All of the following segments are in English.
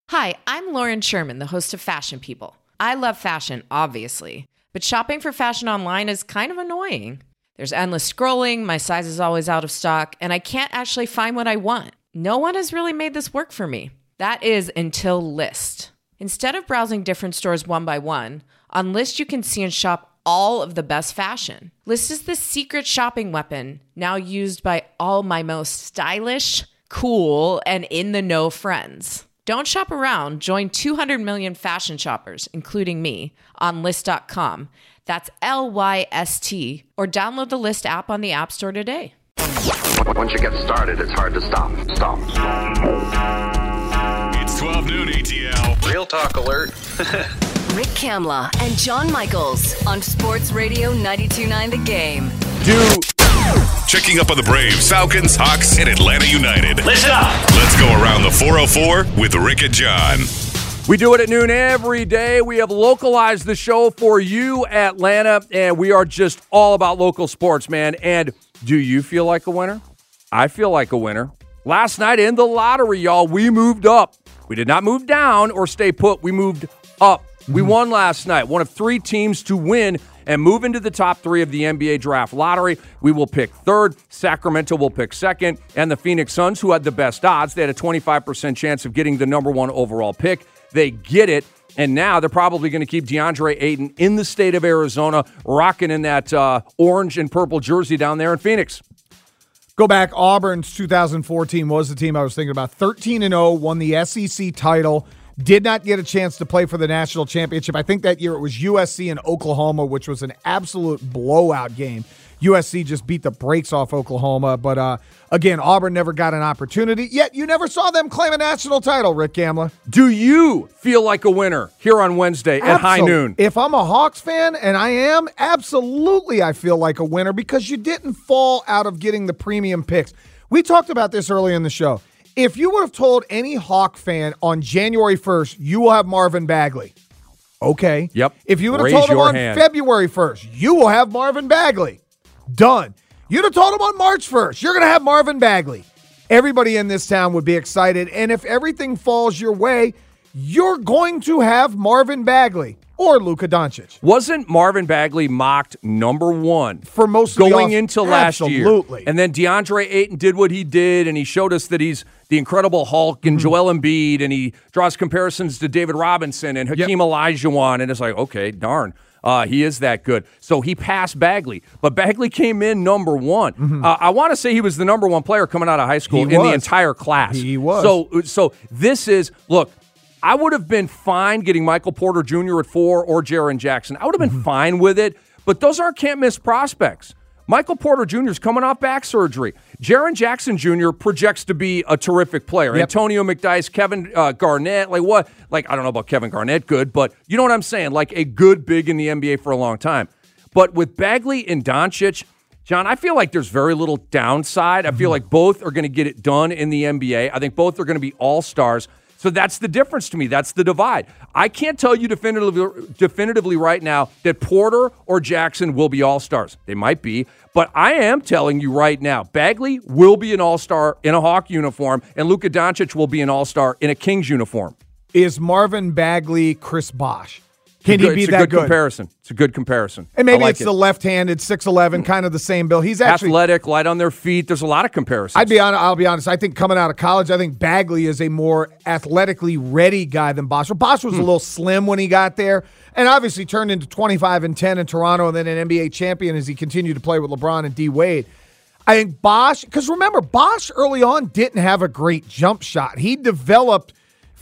Hi, I'm Lauren Sherman, the host of Fashion People. I love fashion, obviously, but shopping for fashion online is kind of annoying. There's endless scrolling, my size is always out of stock, and I can't actually find what I want. No one has really made this work for me. That is until Lyst. Instead of browsing different stores one by one, on Lyst you can see and shop all of the best fashion. Lyst is the secret shopping weapon, now used by all my most stylish, cool, and in-the-know friends. Don't shop around. Join 200 million fashion shoppers, including me, on Lyst.com. That's Lyst, or download the Lyst app on the App Store today. Once you get started, it's hard to stop. It's 12 noon ATL. Real talk alert. Rick Kamla and John Michaels on Sports Radio 92.9 The Game. Checking up on the Braves, Falcons, Hawks, and Atlanta United. Listen up. Let's go around the 404 with Rick and John. We do it at noon every day. We have localized the show for you, Atlanta, and we are just all about local sports, man. And do you feel like a winner? I feel like a winner. Last night in the lottery, y'all, we moved up. We did not move down or stay put. We moved up. We won last night. One of 3 teams to win and move into the top 3 of the NBA draft lottery. We will pick third. Sacramento will pick second. And the Phoenix Suns, who had the best odds, they had a 25% chance of getting the number 1 overall pick. They get it. And now they're probably going to keep DeAndre Ayton in the state of Arizona, rocking in that orange and purple jersey down there in Phoenix. Go back, Auburn's 2014 was the team I was thinking about. 13-0, won the SEC title. Did not get a chance to play for the national championship. I think that year it was USC and Oklahoma, which was an absolute blowout game. USC just beat the brakes off Oklahoma. But, again, Auburn never got an opportunity. Yet you never saw them claim a national title, Rick Kamla. Do you feel like a winner here on Wednesday at high noon? If I'm a Hawks fan, and I am, absolutely I feel like a winner because you didn't fall out of getting the premium picks. We talked about this early in the show. If you would have told any Hawk fan on January 1st, you will have Marvin Bagley. Okay. Yep. If you would have told him on February 1st, you will have Marvin Bagley. Done. You'd have told him on March 1st, you're going to have Marvin Bagley. Everybody in this town would be excited. And if everything falls your way, you're going to have Marvin Bagley or Luka Doncic. Wasn't Marvin Bagley mocked number 1 for most going into last year? Absolutely. And then DeAndre Ayton did what he did, and he showed us that he's the Incredible Hulk and Joel Embiid, and he draws comparisons to David Robinson and Hakeem Olajuwon, and it's like, okay, darn. He is that good. So he passed Bagley. But Bagley came in number 1. I want to say he was the number 1 player coming out of high school in the entire class. He was. So this is, look, I would have been fine getting Michael Porter Jr. at 4 or Jaren Jackson. I would have been fine with it, but those aren't can't-miss prospects. Michael Porter Jr. is coming off back surgery. Jaren Jackson Jr. projects to be a terrific player. Yep. Antonio McDyess, Kevin Garnett, I don't know about Kevin Garnett, good, but you know what I'm saying? Like a good big in the NBA for a long time. But with Bagley and Doncic, John, I feel like there's very little downside. I feel like both are going to get it done in the NBA. I think both are going to be all-stars. So that's the difference to me. That's the divide. I can't tell you definitively right now that Porter or Jackson will be all-stars. They might be, but I am telling you right now, Bagley will be an all-star in a Hawk uniform, and Luka Doncic will be an all-star in a Kings uniform. Is Marvin Bagley Chris Bosh? Can he be that good? It's a good comparison. It's a good comparison. And maybe it's the left-handed, 6'11", kind of the same build. He's actually athletic, light on their feet. There's a lot of comparisons. I'll be honest. I think coming out of college, I think Bagley is a more athletically ready guy than Bosh. Well, Bosh was a little slim when he got there, and obviously turned into 25 and 10 in Toronto, and then an NBA champion as he continued to play with LeBron and D Wade. I think Bosh, because remember, Bosh early on didn't have a great jump shot. He developed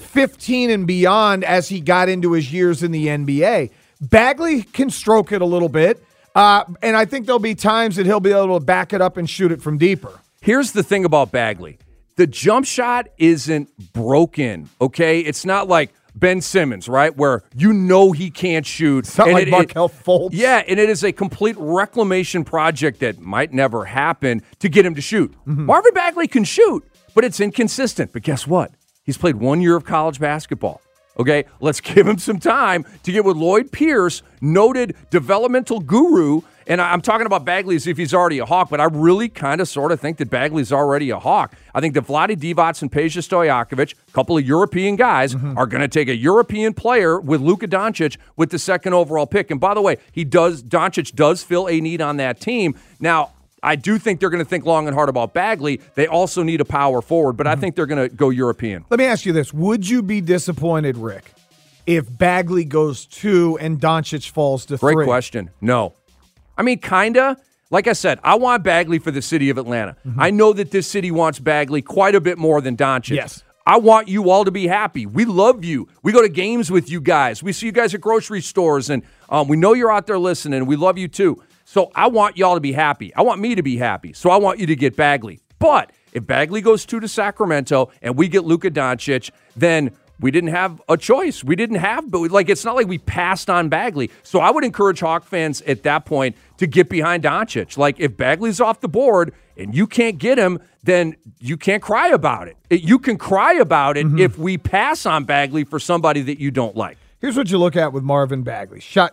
15 and beyond as he got into his years in the NBA. Bagley can stroke it a little bit, and I think there'll be times that he'll be able to back it up and shoot it from deeper. Here's the thing about Bagley. The jump shot isn't broken, okay? It's not like Ben Simmons, right, where you know he can't shoot. It's not like Markelle Fultz. Yeah, and it is a complete reclamation project that might never happen to get him to shoot. Marvin Bagley can shoot, but it's inconsistent. But guess what? He's played 1 year of college basketball. Okay, let's give him some time to get with Lloyd Pierce, noted developmental guru, And I'm talking about Bagley as if he's already a Hawk, but I really kind of sort of think that Bagley's already a Hawk. I think that Vlade Divac and Peja Stojakovic, a couple of European guys, are going to take a European player with Luka Doncic with the second overall pick. And by the way, Doncic does fill a need on that team. Now, I do think they're going to think long and hard about Bagley. They also need a power forward, but I think they're going to go European. Let me ask you this. Would you be disappointed, Rick, if Bagley goes 2 and Doncic falls to 3? Great question. No. I mean, kind of. Like I said, I want Bagley for the city of Atlanta. I know that this city wants Bagley quite a bit more than Doncic. Yes. I want you all to be happy. We love you. We go to games with you guys. We see you guys at grocery stores, and we know you're out there listening. We love you too. So I want y'all to be happy. I want me to be happy. So I want you to get Bagley. But if Bagley goes 2 to Sacramento and we get Luka Doncic, then we didn't have a choice. We didn't have, but it's not like we passed on Bagley. So I would encourage Hawk fans at that point to get behind Doncic. Like, if Bagley's off the board and you can't get him, then you can't cry about it. You can cry about it if we pass on Bagley for somebody that you don't like. Here's what you look at with Marvin Bagley. Shot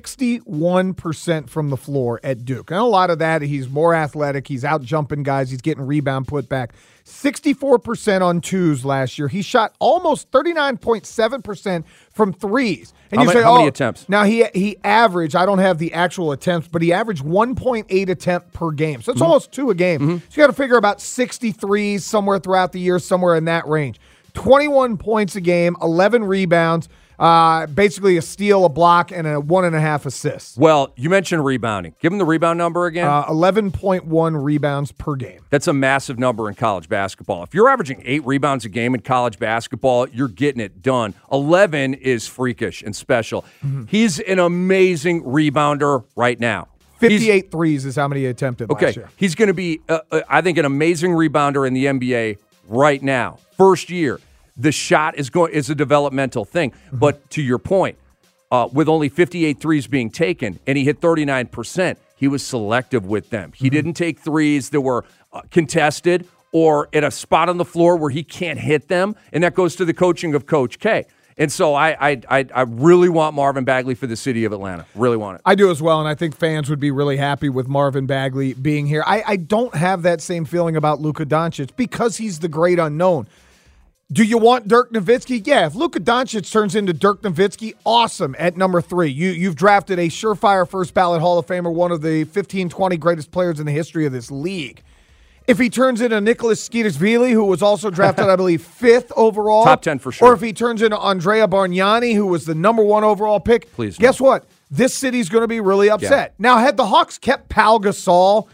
61% from the floor at Duke. And a lot of that, he's more athletic. He's out jumping guys. He's getting rebound put back. 64% on twos last year. He shot almost 39.7% from threes. And How many attempts? Now, he averaged, I don't have the actual attempts, but he averaged 1.8 attempt per game. So it's almost 2 a game. So you got to figure about 63s somewhere throughout the year, somewhere in that range. 21 points a game, 11 rebounds. Basically a steal, a block, and a 1.5 assists. Well, you mentioned rebounding. Give him the rebound number again. 11.1 rebounds per game. That's a massive number in college basketball. If you're averaging 8 rebounds a game in college basketball, you're getting it done. 11 is freakish and special. He's an amazing rebounder right now. 58 threes is how many he attempted last year. He's going to be, I think, an amazing rebounder in the NBA right now. First year. The shot is a developmental thing. But to your point, with only 58 threes being taken and he hit 39%, he was selective with them. He didn't take threes that were contested or at a spot on the floor where he can't hit them, and that goes to the coaching of Coach K. And so I really want Marvin Bagley for the city of Atlanta. Really want it. I do as well, and I think fans would be really happy with Marvin Bagley being here. I don't have that same feeling about Luka Doncic because he's the great unknown. Do you want Dirk Nowitzki? Yeah, if Luka Doncic turns into Dirk Nowitzki, awesome at number 3. You've drafted a surefire first ballot Hall of Famer, one of the 15, 20 greatest players in the history of this league. If he turns into Nicholas Skeetasvili, who was also drafted, I believe, 5th overall. Top 10 for sure. Or if he turns into Andrea Bargnani, who was the number 1 overall pick. Please guess what? This city's going to be really upset. Yeah. Now, had the Hawks kept Pau Gasol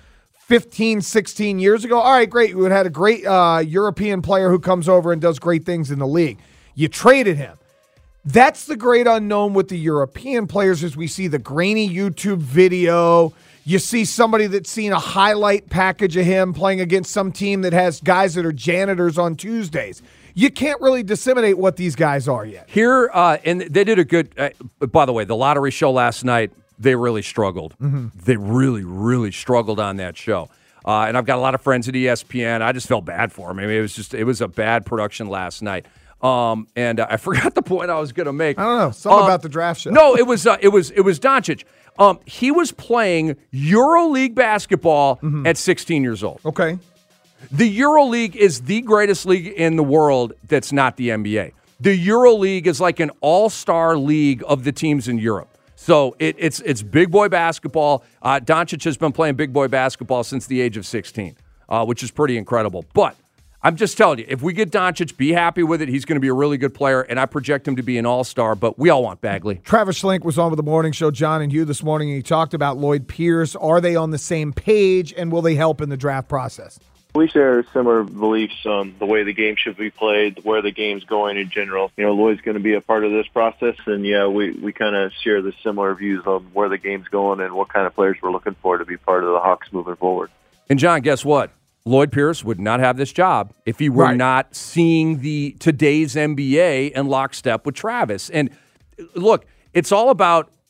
15, 16 years ago, all right, great. We would have had a great European player who comes over and does great things in the league. You traded him. That's the great unknown with the European players is we see the grainy YouTube video. You see somebody that's seen a highlight package of him playing against some team that has guys that are janitors on Tuesdays. You can't really disseminate what these guys are yet. Here, and they did a good, by the way, the lottery show last night, they really struggled. They really, really struggled on that show. And I've got a lot of friends at ESPN. I just felt bad for them. I mean, it was a bad production last night. And I forgot the point I was going to make. I don't know. Something about the draft show. No, it was Doncic. He was playing EuroLeague basketball at 16 years old. Okay. The EuroLeague is the greatest league in the world that's not the NBA. The EuroLeague is like an all-star league of the teams in Europe. So it's big boy basketball. Doncic has been playing big boy basketball since the age of 16, which is pretty incredible. But I'm just telling you, if we get Doncic, be happy with it. He's going to be a really good player, and I project him to be an all-star, but we all want Bagley. Travis Schlenk was on with the morning show, John and Hugh, this morning, and he talked about Lloyd Pierce. Are they on the same page, and will they help in the draft process? We share similar beliefs on the way the game should be played, where the game's going in general. You know, Lloyd's going to be a part of this process, and yeah, we kind of share the similar views on where the game's going and what kind of players we're looking for to be part of the Hawks moving forward. And John, guess what? Lloyd Pierce would not have this job if he were not seeing today's NBA in lockstep with Travis. And look, it's all about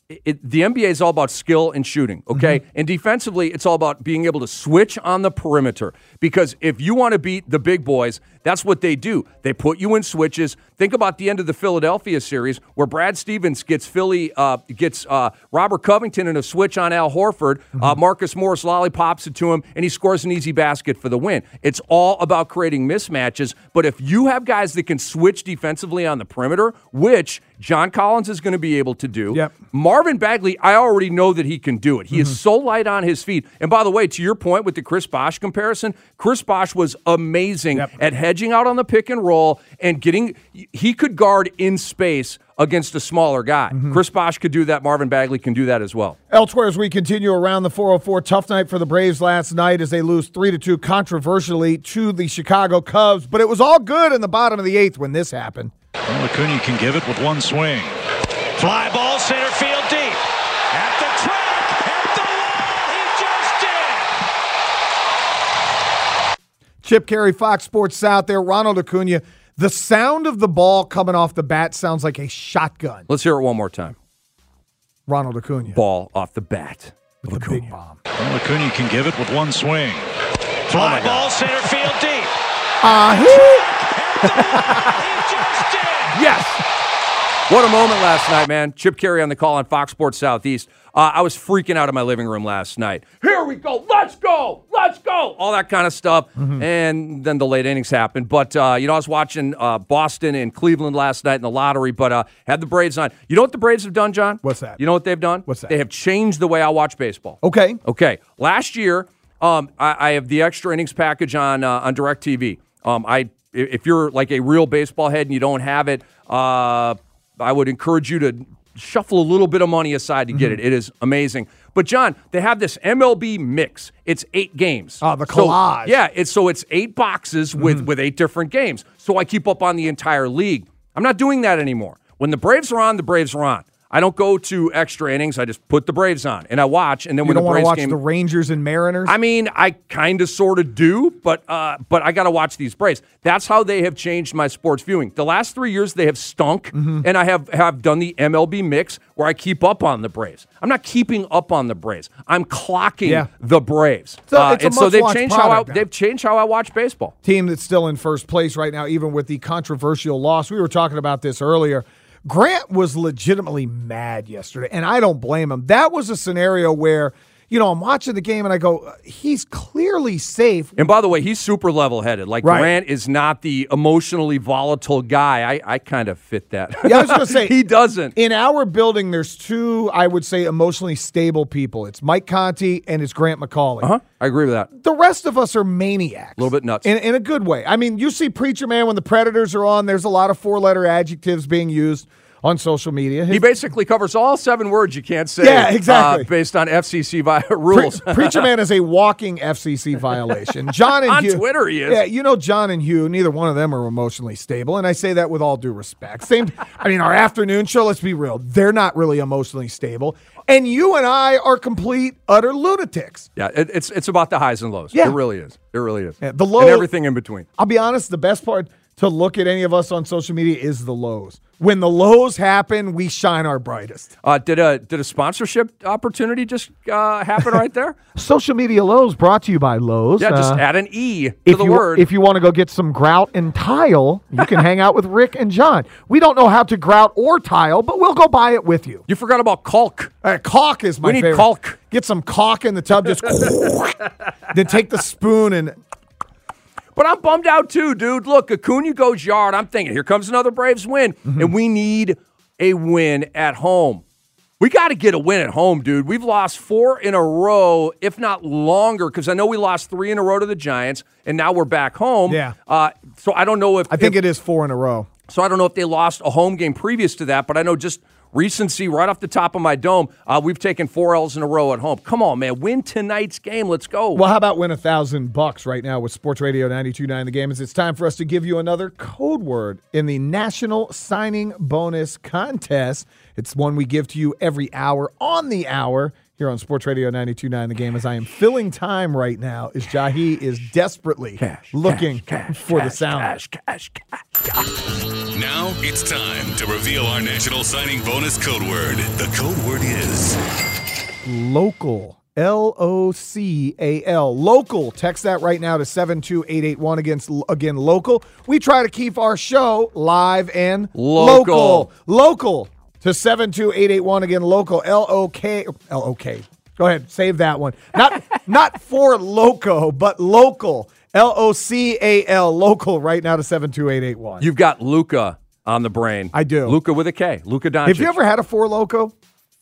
the NBA is all about skill and shooting, okay? And defensively, it's all about being able to switch on the perimeter. Because if you want to beat the big boys, that's what they do. They put you in switches. Think about the end of the Philadelphia series where Brad Stevens gets Robert Covington in a switch on Al Horford. Marcus Morris lollipops it to him, and he scores an easy basket for the win. It's all about creating mismatches. But if you have guys that can switch defensively on the perimeter, which John Collins is going to be able to do. Yep. Marvin Bagley, I already know that he can do it. He is so light on his feet. And by the way, to your point with the Chris Bosh comparison, Chris Bosh was amazing at hedging out on the pick and roll and he could guard in space against a smaller guy. Chris Bosh could do that. Marvin Bagley can do that as well. Elsewhere, as we continue around the 404, tough night for the Braves last night as they lose 3-2 controversially to the Chicago Cubs. But it was all good in the bottom of the 8th when this happened. Well, Acuna can give it with one swing. Fly ball, center field deep. At the track, at the wall, he just did. Chip Carey, Fox Sports South there. Ronald Acuna. The sound of the ball coming off the bat sounds like a shotgun. Let's hear it one more time. Ronald Acuna. Ball off the bat. With a big bomb. Well, Acuna can give it with one swing. Fly ball, center field deep. Yes. What a moment last night, man. Chip Carey on the call on Fox Sports Southeast. I was freaking out in my living room last night. Here we go. Let's go. Let's go. All that kind of stuff. And then the late innings happened. But, I was watching Boston and Cleveland last night in the lottery, but had the Braves on. You know what the Braves have done, John? What's that? You know what they've done? What's that? They have changed the way I watch baseball. Okay. Last year, I have the extra innings package on DirecTV. If you're like a real baseball head and you don't have it, I would encourage you to shuffle a little bit of money aside to get it. It is amazing. But, John, they have this MLB mix. It's 8 games. Oh, the collage. It's 8 boxes with 8 different games. So I keep up on the entire league. I'm not doing that anymore. When the Braves are on, the Braves are on. I don't go to extra innings. I just put the Braves on, and I watch. And then when the Braves watch the Rangers and Mariners? I mean, I kind of sort of do, but I got to watch these Braves. That's how they have changed my sports viewing. The last 3 years, they have stunk, and I have done the MLB mix where I keep up on the Braves. I'm not keeping up on the Braves. I'm clocking the Braves. So they've changed how I watch baseball. Team that's still in first place right now, even with the controversial loss. We were talking about this earlier. Grant was legitimately mad yesterday, and I don't blame him. That was a scenario where, I'm watching the game and I go, he's clearly safe. And by the way, he's super level-headed. Like, right. Grant is not the emotionally volatile guy. I kind of fit that. Yeah, I was going to say. He doesn't. In our building, there's 2, I would say, emotionally stable people. It's Mike Conti and it's Grant McCauley. I agree with that. The rest of us are maniacs. A little bit nuts. In a good way. I mean, you see Preacher Man when the Predators are on, there's a lot of 4-letter adjectives being used on social media. He basically covers all 7 words you can't say. Yeah, exactly. Based on FCC rules. Preacher Man is a walking FCC violation. John and on Hugh, Twitter he is. Yeah, John and Hugh, neither one of them are emotionally stable, and I say that with all due respect. Our afternoon show, let's be real, they're not really emotionally stable. And you and I are complete, utter lunatics. Yeah, it's about the highs and lows. Yeah. It really is. It really is. Yeah, the low, and everything in between. I'll be honest, the best part to look at any of us on social media is the lows. When the lows happen, we shine our brightest. Did a sponsorship opportunity just happen right there? Social media lows brought to you by Lowe's. Yeah, just add an E to the word. If you want to go get some grout and tile, you can hang out with Rick and John. We don't know how to grout or tile, but we'll go buy it with you. You forgot about caulk. Caulk is my favorite. We need caulk. Get some caulk in the tub, just then take the spoon and... But I'm bummed out too, dude. Look, Acuna goes yard. I'm thinking, here comes another Braves win. And we need a win at home. We got to get a win at home, dude. We've lost 4 in a row, if not longer, because I know we lost 3 in a row to the Giants, and now we're back home. Yeah. So I don't know if... I think it is 4 in a row. So I don't know if they lost a home game previous to that, but I know just recency right off the top of my dome, we've taken 4 L's in a row at home. Come on, man. Win tonight's game. Let's go. Well, how about win $1,000 right now with Sports Radio 92.9 The Game? It's time for us to give you another code word in the National Signing Bonus Contest. It's one we give to you every hour on the hour. here on Sports Radio 92.9 The Game, as I am filling time right now, as Jahi is desperately looking for the sound. Now it's time to reveal our national signing bonus code word. The code word is Local. Local. Local. Text that right now to 72881. Again, local. We try to keep our show live and local. Local to 72881. Again, local. L-O-K. Go ahead. Save that one. Not for loco, but local. L-O-C-A-L. Local right now to 72881. You've got Luka on the brain. I do. Luka with a K. Luka Doncic. Have you ever had a Four Loco?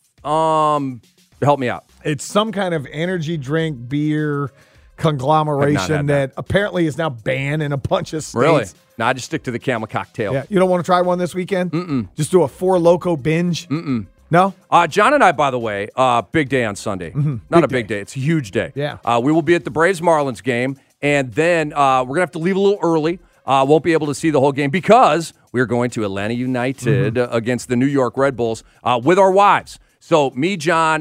Help me out. It's some kind of energy drink, beer conglomeration that apparently is now banned in a bunch of states. Really? No, I just stick to the Camel cocktail. Yeah. You don't want to try one this weekend? Mm-mm. Just do a Four Loco binge? Mm-mm. No? John and I, by the way, big day on Sunday. Mm-hmm. Not a big day. It's a huge day. Yeah. We will be at the Braves-Marlins game, and then we're going to have to leave a little early. Won't be able to see the whole game because we're going to Atlanta United against the New York Red Bulls with our wives. So me, John,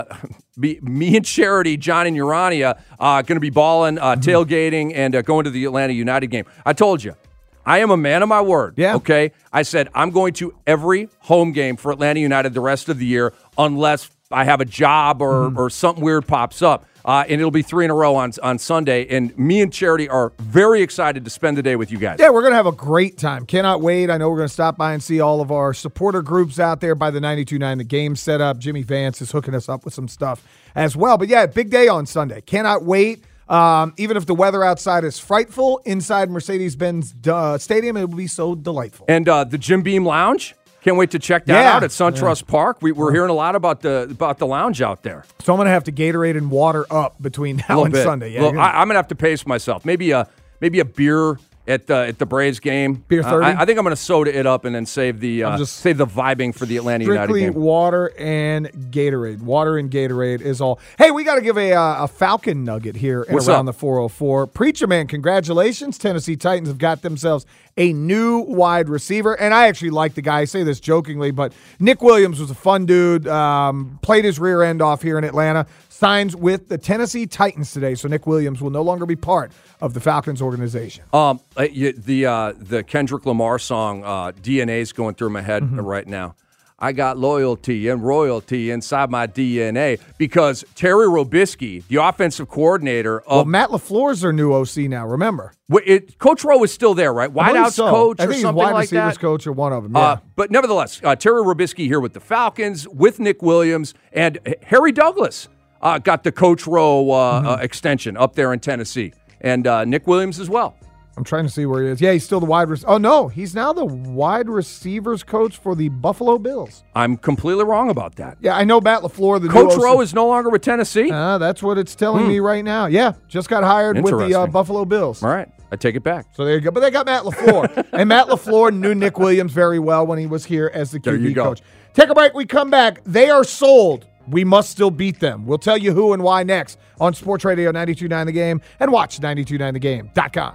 me and Charity, John and Urania, going to be balling, tailgating, and going to the Atlanta United game. I told you, I am a man of my word. Yeah. Okay? I said I'm going to every home game for Atlanta United the rest of the year unless I have a job or something weird pops up. And it'll be 3 in a row on Sunday. And me and Charity are very excited to spend the day with you guys. Yeah, we're going to have a great time. Cannot wait. I know we're going to stop by and see all of our supporter groups out there by the 92.9 The Game setup. Jimmy Vance is hooking us up with some stuff as well. But yeah, big day on Sunday. Cannot wait. Even if the weather outside is frightful, inside Mercedes-Benz Stadium, it will be so delightful. And the Jim Beam Lounge. Can't wait to check that out at SunTrust Park. We're hearing a lot about the lounge out there. So I'm going to have to Gatorade and water up between now and Sunday. Yeah, I'm going to have to pace myself. Maybe a beer at the Braves game. Beer 30? I think I'm going to soda it up and then save the vibing for the Atlanta United game. Strictly water and Gatorade. Water and Gatorade is all. Hey, we got to give a Falcon nugget here around the 404. Preacher Man, congratulations. Tennessee Titans have got themselves a new wide receiver. And I actually like the guy. I say this jokingly, but Nick Williams was a fun dude. Played his rear end off here in Atlanta. Signs with the Tennessee Titans today. So Nick Williams will no longer be part of the Falcons organization. The Kendrick Lamar song, DNA's going through my head right now. I got loyalty and royalty inside my DNA because Terry Robisky, the offensive coordinator of Matt LaFleur's their new OC now, remember. Coach Rowe is still there, right? Wideouts coach or something like that? I think he's wide receivers coach or one of them, yeah. But nevertheless, Terry Robisky here with the Falcons, with Nick Williams, and Harry Douglas got the Coach Rowe extension up there in Tennessee, and Nick Williams as well. I'm trying to see where he is. Yeah, he's still the wide receiver. Oh, no, he's now the wide receivers coach for the Buffalo Bills. I'm completely wrong about that. Yeah, I know Matt LaFleur. The Coach Rowe is no longer with Tennessee? That's what it's telling me right now. Yeah, just got hired with the Buffalo Bills. All right, I take it back. So there you go. But they got Matt LaFleur. And Matt LaFleur knew Nick Williams very well when he was here as the QB coach. Take a break. We come back. They are sold. We must still beat them. We'll tell you who and why next on Sports Radio 92.9 The Game and watch 929thegame.com.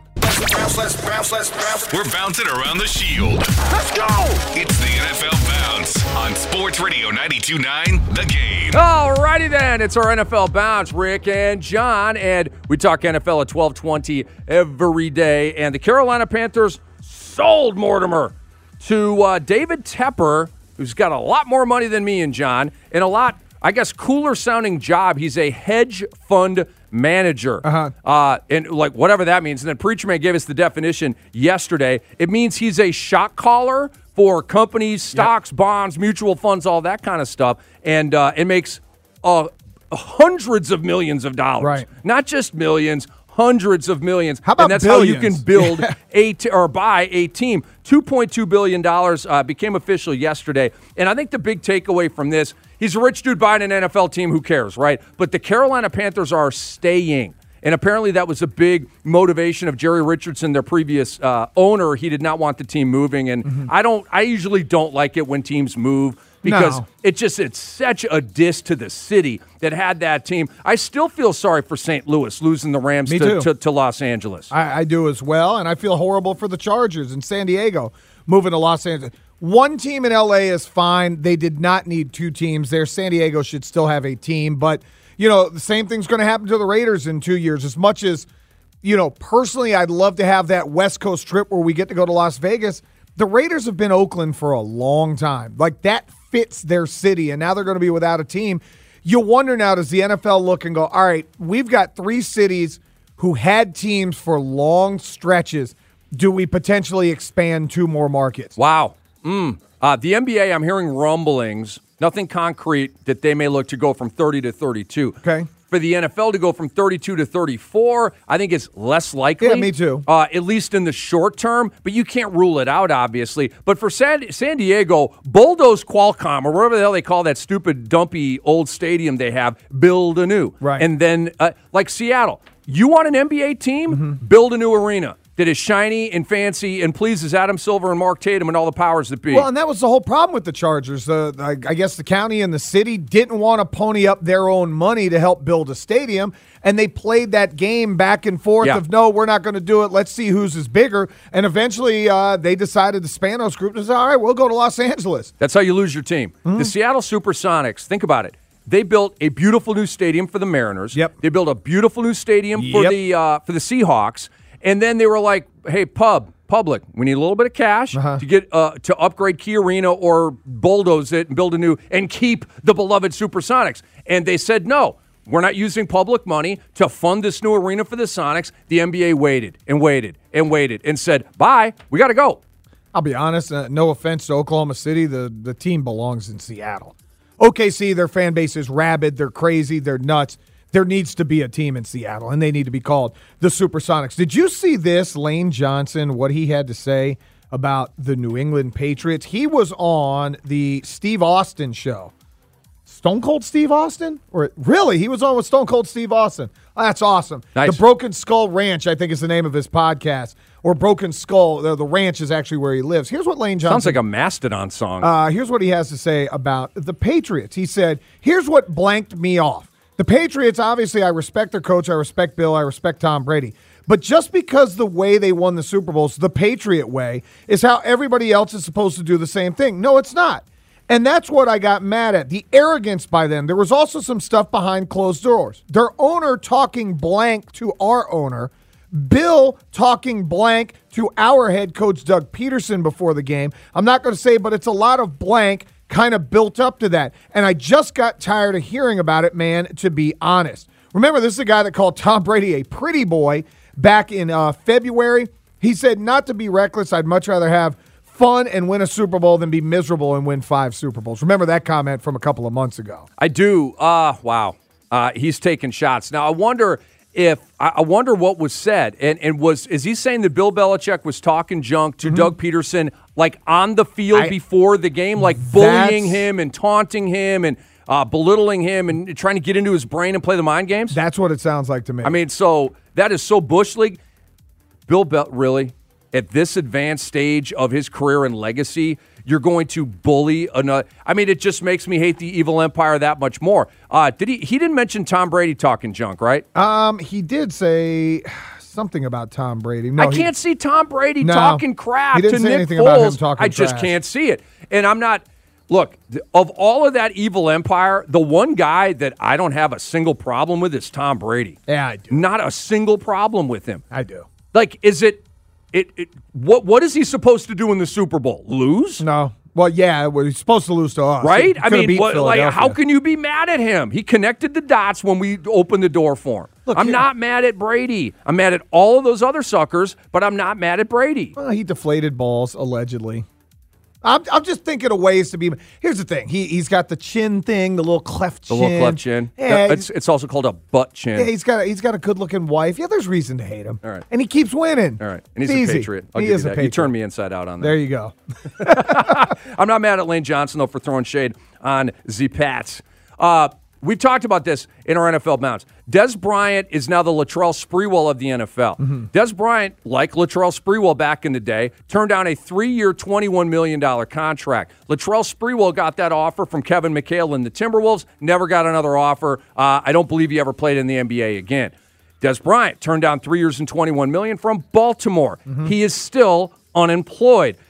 We're bouncing around the Shield. Let's go! It's the NFL Bounce on Sports Radio 92.9 The Game. All righty then. It's our NFL Bounce, Rick and John, and we talk NFL at 12:20 every day. And the Carolina Panthers sold Mortimer to David Tepper, who's got a lot more money than me and John, and a lot, I guess, cooler sounding job. He's a hedge fund manager. And like whatever that means. And then Preacher Man gave us the definition yesterday. It means he's a shot caller for companies, stocks, bonds, mutual funds, all that kind of stuff. And it makes hundreds of millions of dollars. Right. Not just millions, hundreds of millions. How about and that's billions? how you can build or buy a team. $2.2 billion became official yesterday. And I think the big takeaway from this, he's a rich dude buying an NFL team. Who cares, right? But the Carolina Panthers are staying. And apparently that was a big motivation of Jerry Richardson, their previous owner. He did not want the team moving. And I usually don't like it when teams move because it's such a diss to the city that had that team. I still feel sorry for St. Louis losing the Rams to Los Angeles. I do as well, and I feel horrible for the Chargers in San Diego moving to Los Angeles. one team in LA is fine. They did not need two teams there. San Diego should still have a team, but the same thing's going to happen to the Raiders in 2 years. As much as, personally, I'd love to have that West Coast trip where we get to go to Las Vegas. The Raiders have been Oakland for a long time. Like, that fits their city, and now they're going to be without a team. You wonder now, does the NFL look and go, all right, we've got 3 cities who had teams for long stretches. Do we potentially expand 2 more markets? Wow. The NBA, I'm hearing rumblings, nothing concrete, that they may look to go from 30 to 32. Okay. For the NFL to go from 32 to 34, I think is less likely. Yeah, me too. At least in the short term, but you can't rule it out, obviously. But for San Diego, bulldoze Qualcomm, or whatever the hell they call that stupid, dumpy old stadium they have, build anew. Right. And then, like Seattle, you want an NBA team? Build a new arena that is shiny and fancy and pleases Adam Silver and Mark Tatum and all the powers that be. Well, and that was the whole problem with the Chargers. I guess the county and the city didn't want to pony up their own money to help build a stadium, and they played that game back and forth of, no, we're not going to do it. Let's see whose is bigger. And eventually they decided, the Spanos group, to say, all right, we'll go to Los Angeles. That's how you lose your team. The Seattle Supersonics, think about it. They built a beautiful new stadium for the Mariners. Yep. They built a beautiful new stadium for the Seahawks. And then they were like, hey, public, we need a little bit of cash to get to upgrade Key Arena or bulldoze it and build a new and keep the beloved Supersonics. And they said, no, we're not using public money to fund this new arena for the Sonics. The NBA waited and waited and waited and said, bye, we got to go. I'll be honest, no offense to Oklahoma City, the team belongs in Seattle. OKC, their fan base is rabid, they're crazy, they're nuts. There needs to be a team in Seattle, and they need to be called the Supersonics. Did you see this, Lane Johnson, what he had to say about the New England Patriots? He was on the Steve Austin show. Stone Cold Steve Austin? Really? He was on with Stone Cold Steve Austin. Oh, that's awesome. Nice. The Broken Skull Ranch, I think, is the name of his podcast. Or Broken Skull. The ranch is actually where he lives. Here's what Lane Johnson... Sounds like a Mastodon song. Here's what he has to say about the Patriots. He said, here's what blanked me off. The Patriots, obviously, I respect their coach, I respect Bill, I respect Tom Brady. But just because the way they won the Super Bowls, the Patriot way, is how everybody else is supposed to do the same thing. No, it's not. And that's what I got mad at, the arrogance by them. There was also some stuff behind closed doors. Their owner talking blank to our owner, Bill talking blank to our head coach, Doug Peterson, before the game. I'm not going to say, but it's a lot of blank kind of built up to that. And I just got tired of hearing about it, man, to be honest. Remember, this is a guy that called Tom Brady a pretty boy back in February. He said, not to be reckless, I'd much rather have fun and win a Super Bowl than be miserable and win 5 Super Bowls. Remember that comment from a couple of months ago. I do. Wow. He's taking shots. Now, I wonder what was said. And is he saying that Bill Belichick was talking junk to Doug Peterson, like on the field before the game, like bullying him and taunting him and belittling him and trying to get into his brain and play the mind games? That's what it sounds like to me. I mean, so that is so Bush League. Bill really, at this advanced stage of his career and legacy, you're going to bully another. I mean, it just makes me hate the evil empire that much more. He didn't mention Tom Brady talking junk, right? He did say something about Tom Brady. No, I can't see Tom Brady talking crap he didn't to say Nick anything Foles. about him talking I just trash. can't see it. And I'm not. Look, of all of that evil empire, the one guy that I don't have a single problem with is Tom Brady. Yeah, I do. Not a single problem with him. I do. Like, is it what is he supposed to do in the Super Bowl? Lose? No. Well, yeah, he's supposed to lose to us. Right? I mean, beat how can you be mad at him? He connected the dots when we opened the door for him. Look, I'm not mad at Brady. I'm mad at all of those other suckers, but I'm not mad at Brady. Well, he deflated balls, allegedly. I'm just thinking of ways to be. Here's the thing. He's got the chin thing, the little cleft chin. The little cleft chin. Yeah, it's also called a butt chin. Yeah, he's got a good looking wife. Yeah, there's reason to hate him. All right. And he keeps winning. All right. And he's it's a easy. Patriot. He is a Patriot. You turned me inside out on that. There you go. I'm not mad at Lane Johnson, though, for throwing shade on the Pats. We've talked about this in our NFL Bounce. Des Bryant is now the Latrell Sprewell of the NFL. Mm-hmm. Des Bryant, like Latrell Sprewell back in the day, turned down a 3-year, $21 million contract. Latrell Sprewell got that offer from Kevin McHale and the Timberwolves, never got another offer. I don't believe he ever played in the NBA again. Des Bryant turned down 3 years and $21 million from Baltimore. Mm-hmm. He is still unemployed.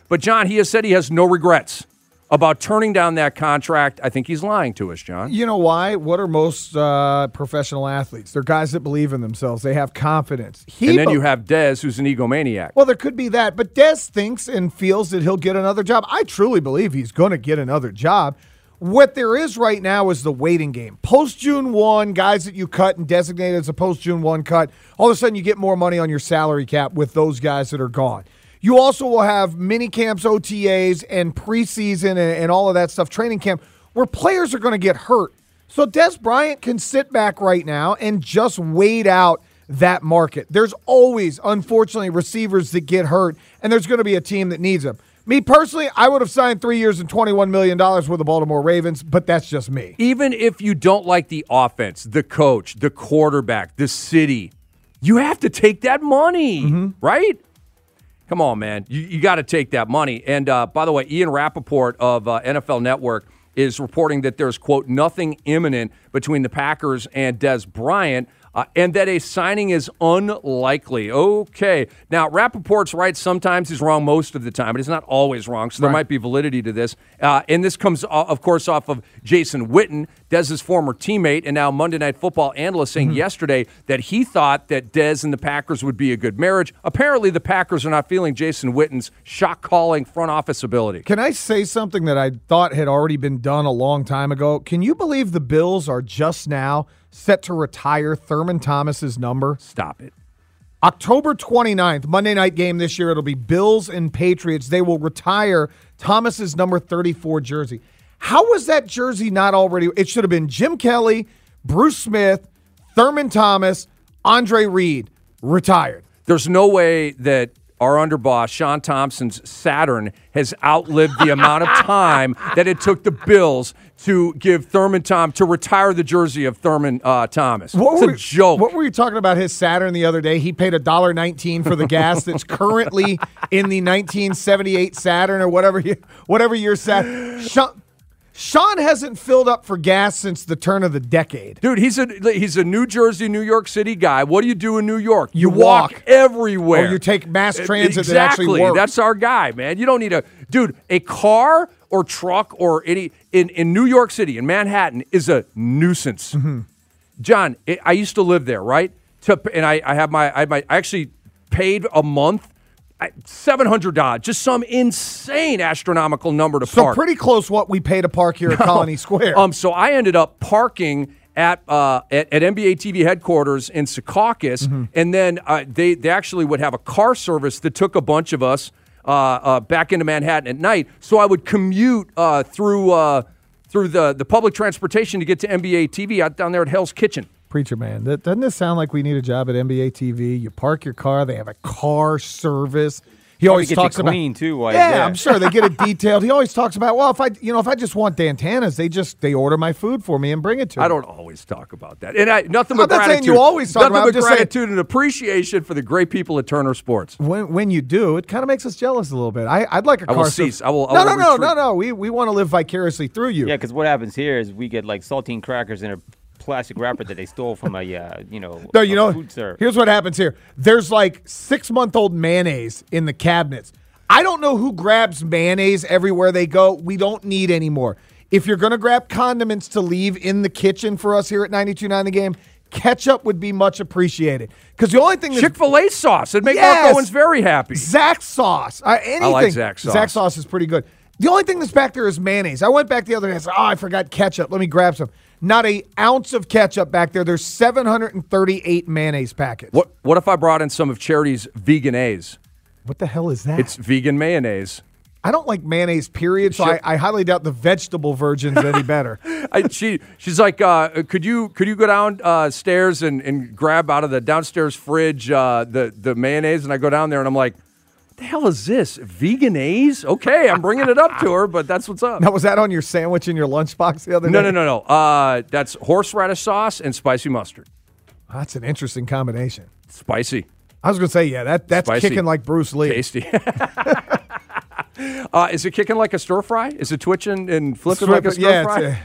But, John, he has said he has no regrets about turning down that contract. I think he's lying to us, John. You know why? What are most professional athletes? They're guys that believe in themselves. They have confidence. And then you have Dez, who's an egomaniac. Well, there could be that. But Dez thinks and feels that he'll get another job. I truly believe he's going to get another job. What there is right now is the waiting game. Post-June 1, guys that you cut and designate as a post-June 1 cut, all of a sudden you get more money on your salary cap with those guys that are gone. You also will have mini camps, OTAs, and preseason and all of that stuff, training camp, where players are going to get hurt. So Dez Bryant can sit back right now and just wait out that market. There's always, unfortunately, receivers that get hurt, and there's going to be a team that needs them. Me personally, I would have signed 3 years and $21 million with the Baltimore Ravens, but that's just me. Even if you don't like the offense, the coach, the quarterback, the city, you have to take that money, right? Come on, man. You got to take that money. And by the way, Ian Rappaport of NFL Network is reporting that there's, quote, nothing imminent between the Packers and Dez Bryant, and that a signing is unlikely. Okay. Now, Rappaport's right. Sometimes he's wrong most of the time, but he's not always wrong, so there might be validity to this. And this comes, of course, off of Jason Witten, Dez's former teammate, and now Monday Night Football analyst, saying yesterday that he thought that Dez and the Packers would be a good marriage. Apparently, the Packers are not feeling Jason Witten's shot-calling front office ability. Can I say something that I thought had already been done a long time ago? Can you believe the Bills are just now set to retire Thurman Thomas's number? Stop it. October 29th, Monday night game this year, it'll be Bills and Patriots. They will retire Thomas's number 34 jersey. How was that jersey not already? It should have been Jim Kelly, Bruce Smith, Thurman Thomas, Andre Reed, retired. There's no way that our underboss, Sean Thompson's Saturn, has outlived the amount of time that it took the Bills to give to retire the jersey of Thurman Thomas. It's a joke. What were you talking about his Saturn the other day? He paid $1.19 for the gas that's currently in the 1978 Saturn or whatever year Saturn. Sean hasn't filled up for gas since the turn of the decade. Dude, he's a New Jersey, New York City guy. What do you do in New York? You walk everywhere. Or you take mass transit that actually Exactly. works. That's our guy, man. You don't need a car or truck or any in New York City, in Manhattan, is a nuisance. John, I used to live there, right? And I actually paid a month $700, just some insane astronomical number to park. So pretty close what we pay to park here at Colony Square. So I ended up parking at NBA TV headquarters in Secaucus, and then they actually would have a car service that took a bunch of us back into Manhattan at night. So I would commute through the public transportation to get to NBA TV out down there at Hell's Kitchen. Preacher man, doesn't this sound like we need a job at NBA TV? You park your car, they have a car service. He always talks about clean too. Yeah, I'm sure they get it detailed. He always talks about, well, if I just want Dantana's, they order my food for me and bring it to me. I don't always talk about that, and nothing but I'm not gratitude. saying you always talk nothing about it. but gratitude and appreciation for the great people at Turner Sports. When you do, it kind of makes us jealous a little bit. I'd like a car. I will cease. I will. No. We want to live vicariously through you. Yeah, because what happens here is we get like saltine crackers in a plastic wrapper that they stole from food serve. Here's what happens here. There's like 6-month-old mayonnaise in the cabinets. I don't know who grabs mayonnaise everywhere they go. We don't need any more. If you're going to grab condiments to leave in the kitchen for us here at 92.9 The Game, ketchup would be much appreciated. Because the only thing Chick-fil-A sauce would make Mark Owens very happy. Zach's sauce. Anything. I like Zach's sauce. Zach's sauce is pretty good. The only thing that's back there is mayonnaise. I went back the other day and said, I forgot ketchup. Let me grab some. Not an ounce of ketchup back there. There's 738 mayonnaise packets. What if I brought in some of Charity's Vegan-A's? What the hell is that? It's vegan mayonnaise. I don't like mayonnaise, period, so I highly doubt the vegetable version's any better. She's like, could you go downstairs and grab out of the downstairs fridge the mayonnaise? And I go down there and I'm like, what the hell is this? Vegan-A's? Okay, I'm bringing it up to her, but that's what's up. Now, was that on your sandwich in your lunchbox the other day? No. That's horseradish sauce and spicy mustard. That's an interesting combination. Spicy. I was going to say, yeah, that's Spicy. kicking like Bruce Lee. Tasty. Is it kicking like a stir fry? Is it twitching and flipping like a stir fry?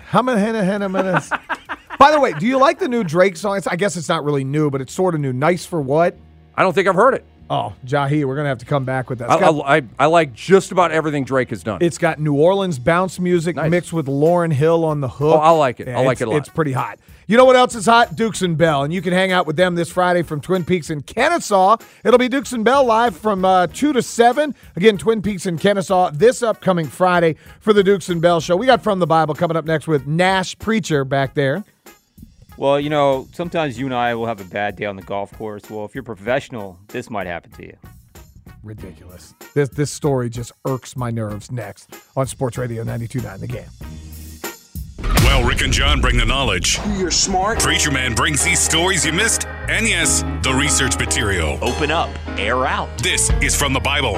By the way, do you like the new Drake song? I guess it's not really new, but it's sort of new. Nice for what? I don't think I've heard it. Oh, Jahi, we're going to have to come back with that. I like just about everything Drake has done. It's got New Orleans bounce music mixed with Lauryn Hill on the hook. Oh, I like it. I like it a lot. It's pretty hot. You know what else is hot? Dukes and Bell. And you can hang out with them this Friday from Twin Peaks in Kennesaw. It'll be Dukes and Bell live from 2 to 7. Again, Twin Peaks in Kennesaw this upcoming Friday for the Dukes and Bell show. We got From the Bible coming up next with Nash Preacher back there. Well, you know, sometimes you and I will have a bad day on the golf course. Well, if you're professional, this might happen to you. Ridiculous. This story just irks my nerves. Next on Sports Radio 92.9 The Game. Well, Rick and John bring the knowledge. You're smart. Preacher Man brings these stories you missed. And yes, the research material. Open up. Air out. This is From the Bible.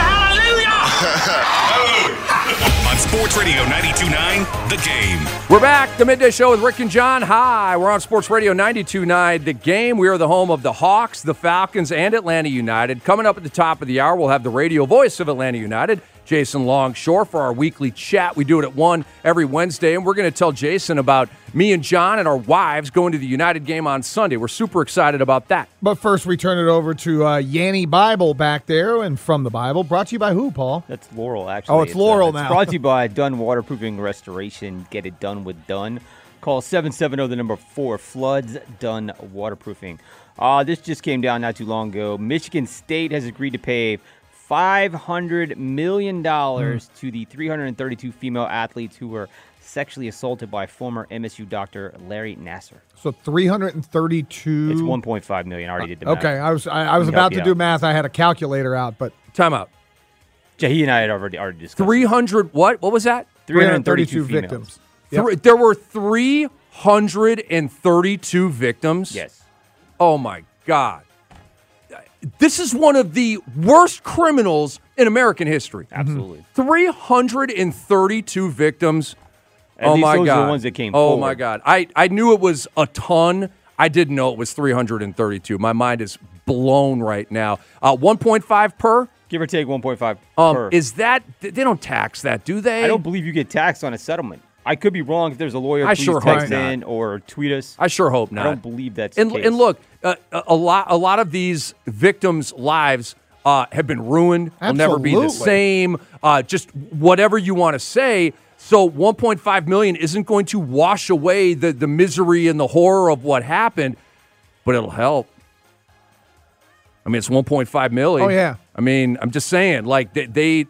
On Sports Radio 92.9 The Game. We're back. The Midday Show with Rick and John. Hi. We're on Sports Radio 92.9 The Game. We are the home of the Hawks, the Falcons, and Atlanta United. Coming up at the top of the hour, we'll have the radio voice of Atlanta United, Jason Longshore, for our weekly chat. We do it at 1 every Wednesday, and we're going to tell Jason about me and John and our wives going to the United game on Sunday. We're super excited about that. But first, we turn it over to Yanni Bible back there and From the Bible. Brought to you by who, Paul? That's Laurel, actually. Oh, it's Laurel now. It's brought to you by Dunn Waterproofing Restoration. Get it done with Dunn. Call 770-4 Floods Dunn Waterproofing. This just came down not too long ago. Michigan State has agreed to pay $500 million to the 332 female athletes who were sexually assaulted by former MSU doctor Larry Nassar. So 332. It's 1.5 million. I already did the math. Okay, I was about to do math. I had a calculator out, but time out. He and I had already discussed 300 what? What was that? 332 victims. Yep. There were 332 victims? Yes. Oh, my God. This is one of the worst criminals in American history. Absolutely. 332 victims. At least those are the ones that came forward. My God. I knew it was a ton. I didn't know it was 332. My mind is blown right now. 1.5 per? Give or take 1.5 per. Is that – they don't tax that, do they? I don't believe you get taxed on a settlement. I could be wrong. If there's a lawyer, please text in or tweet us. I sure hope not. I don't believe that's the case. And look, a lot of these victims' lives have been ruined. Absolutely. Will never be the same. Just whatever you want to say. So 1.5 million isn't going to wash away the misery and the horror of what happened, but it'll help. I mean, it's 1.5 million. Oh yeah. I mean, I'm just saying, like they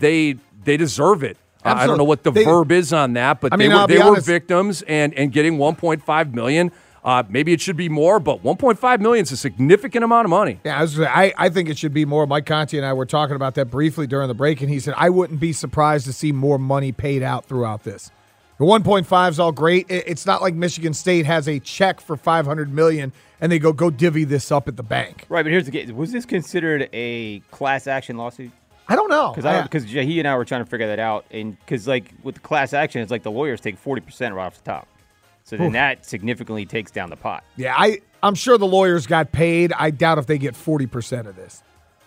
deserve it. I don't know what the verb is on that, but they were victims, and getting 1.5 million. Maybe it should be more, but 1.5 million is a significant amount of money. Yeah, I think it should be more. Mike Conti and I were talking about that briefly during the break, and he said, I wouldn't be surprised to see more money paid out throughout this. The 1.5 is all great. It's not like Michigan State has a check for $500 million and they go divvy this up at the bank. Right, but here's the case. Was this considered a class action lawsuit? I don't know. Because he and I were trying to figure that out. And because, like, with the class action, it's like the lawyers take 40% right off the top. So then that significantly takes down the pot. Yeah, I'm sure the lawyers got paid. I doubt if they get 40% of this.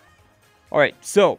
All right, so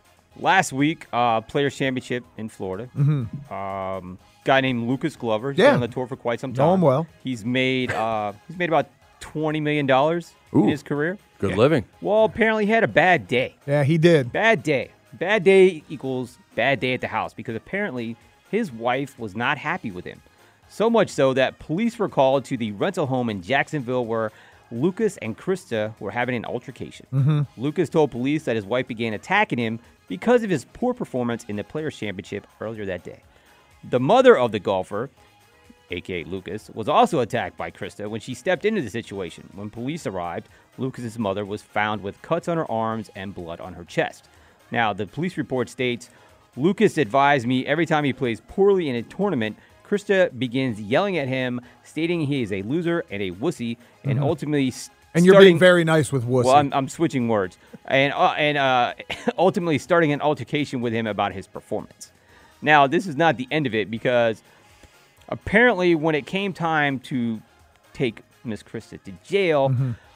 last week, Players Championship in Florida. Mm-hmm. Guy named Lucas Glover. He's been on the tour for quite some time. Know him well. He's made about $20 million in his career. Good living. Well, apparently he had a bad day. Yeah, he did. Bad day. Bad day equals bad day at the house because apparently his wife was not happy with him. So much so that police were called to the rental home in Jacksonville where Lucas and Krista were having an altercation. Mm-hmm. Lucas told police that his wife began attacking him because of his poor performance in the Players' Championship earlier that day. The mother of the golfer, a.k.a. Lucas, was also attacked by Krista when she stepped into the situation. When police arrived, Lucas's mother was found with cuts on her arms and blood on her chest. Now, the police report states, Lucas advised me every time he plays poorly in a tournament, Krista begins yelling at him, stating he is a loser and a wussy, and ultimately... And you're being very nice with wussy. Well, I'm switching words. And ultimately starting an altercation with him about his performance. Now, this is not the end of it because apparently when it came time to take Miss Krista to jail,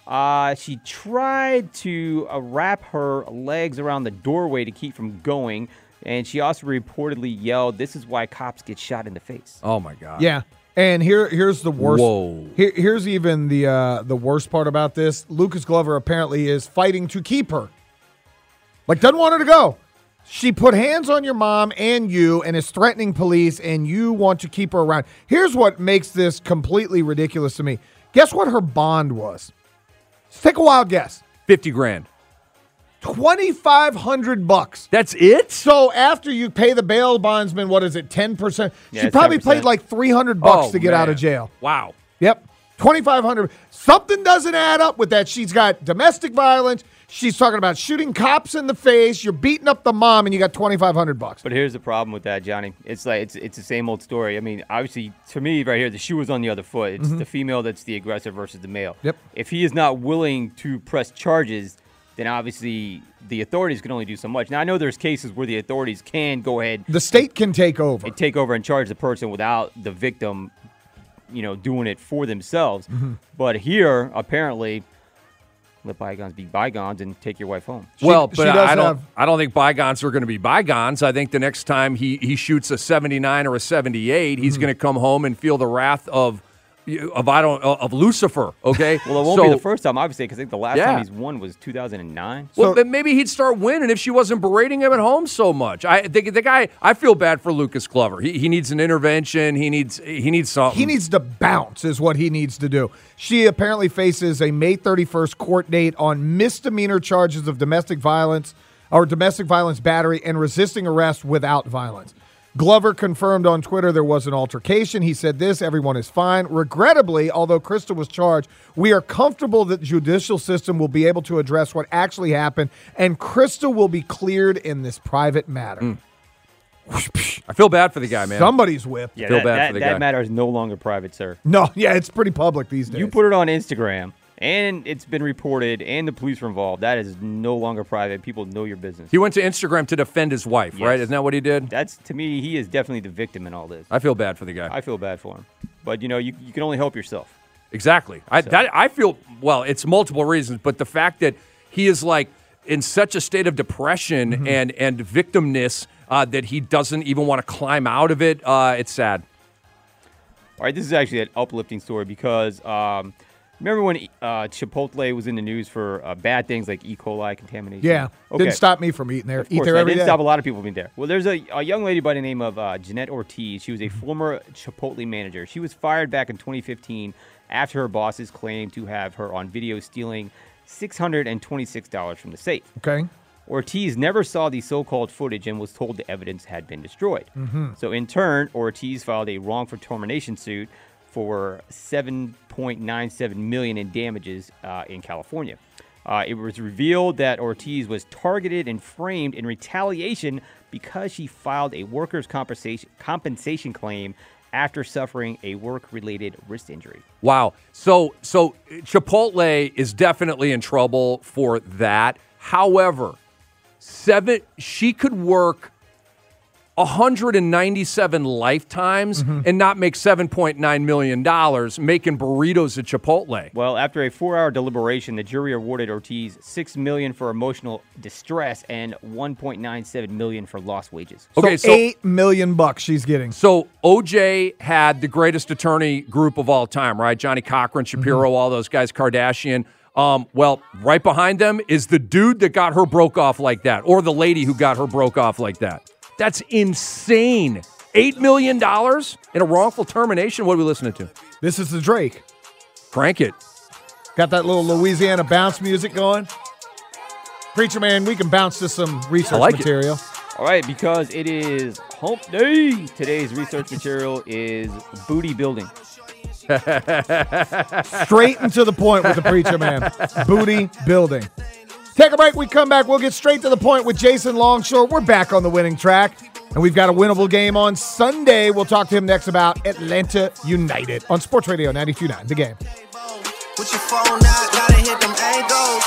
she tried to wrap her legs around the doorway to keep from going. And she also reportedly yelled, "This is why cops get shot in the face." Oh, my God. Yeah. And here's the worst. Whoa. Here's even the worst part about this. Lucas Glover apparently is fighting to keep her. Like, doesn't want her to go. She put hands on your mom and you and is threatening police, and you want to keep her around. Here's what makes this completely ridiculous to me. Guess what her bond was? Let's take a wild guess. $50,000. $2,500. That's it? So after you pay the bail bondsman, what is it, 10%? Yeah, She it's probably 10%. paid like $300 to get out of jail. Wow. Yep. $2,500. Something doesn't add up with that. She's got domestic violence. She's talking about shooting cops in the face. You're beating up the mom, and you got $2,500. But here's the problem with that, Johnny. It's like it's the same old story. I mean, obviously, to me, right here, the shoe was on the other foot. It's the female that's the aggressor versus the male. Yep. If he is not willing to press charges, then obviously the authorities can only do so much. Now, I know there's cases where the authorities can go ahead The state can take over. and take over and charge the person without the victim, doing it for themselves. But here, apparently, let bygones be bygones and take your wife home. She But does I don't think bygones are going to be bygones. I think the next time he shoots a 79 or a 78, he's going to come home and feel the wrath of Lucifer. Okay. Well, it won't be the first time, obviously, because I think the last Yeah. time he's won was 2009. Well, then maybe he'd start winning if she wasn't berating him at home so much. The guy. I feel bad for Lucas Glover. He needs an intervention. He needs something. He needs to bounce is what he needs to do. She apparently faces a May 31st court date on misdemeanor charges of domestic violence or domestic violence battery and resisting arrest without violence. Glover confirmed on Twitter there was an altercation. He said this, everyone is fine. Regrettably, although Krista was charged, we are comfortable that the judicial system will be able to address what actually happened, and Krista will be cleared in this private matter. I feel bad for the guy, man. Somebody's whipped. Yeah, Feel bad for the guy. That matter is no longer private, sir. No, yeah, it's pretty public these days. You put it on Instagram, and it's been reported, and the police were involved. That is no longer private. People know your business. He went to Instagram to defend his wife, right? Isn't that what he did? That's, to me, he is definitely the victim in all this. I feel bad for the guy. I feel bad for him. But, you can only help yourself. Exactly. I feel, well, it's multiple reasons, but the fact that he is like in such a state of depression and victimness that he doesn't even want to climb out of it, it's sad. All right, this is actually an uplifting story because remember when Chipotle was in the news for bad things like E. coli contamination? Yeah. Okay. Didn't stop me from eating there. Of Eat course, there that every didn't day. stop a lot of people from being there. Well, there's a young lady by the name of Jeanette Ortiz. She was a former Chipotle manager. She was fired back in 2015 after her bosses claimed to have her on video stealing $626 from the safe. Okay. Ortiz never saw the so-called footage and was told the evidence had been destroyed. So in turn, Ortiz filed a wrongful termination suit for $7.97 million in damages in California. It was revealed that Ortiz was targeted and framed in retaliation because she filed a workers' compensation claim after suffering a work-related wrist injury. Wow. So Chipotle is definitely in trouble for that. However, she could work 197 lifetimes and not make $7.9 million making burritos at Chipotle. Well, after a 4-hour deliberation, the jury awarded Ortiz $6 million for emotional distress and $1.97 million for lost wages. Okay, so $8 million she's getting. So OJ had the greatest attorney group of all time, right? Johnny Cochran, Shapiro, all those guys, Kardashian. Well, right behind them is the dude that got her broke off like that, or the lady who got her broke off like that. That's insane. $8 million in a wrongful termination? What are we listening to? This is the Drake. Crank it. Got that little Louisiana bounce music going. Preacher Man, we can bounce to some research material. All right, because it is hump day. Today's research material is booty building. Straight and to the point with the Preacher Man. Booty building. Take a break. We come back. We'll get straight to the point with Jason Longshore. We're back on the winning track, and we've got a winnable game on Sunday. We'll talk to him next about Atlanta United on Sports Radio 92.9 The Game. Put your phone out, gotta hit them angles.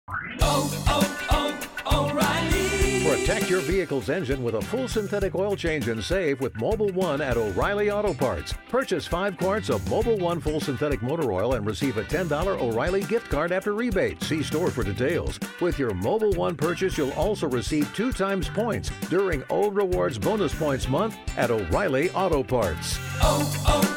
Protect your vehicle's engine with a full synthetic oil change and save with Mobil 1 at O'Reilly Auto Parts. Purchase 5 quarts of Mobil 1 full synthetic motor oil and receive a $10 O'Reilly gift card after rebate. See store for details. With your Mobil 1 purchase, you'll also receive 2 times points during O Rewards Bonus Points Month at O'Reilly Auto Parts.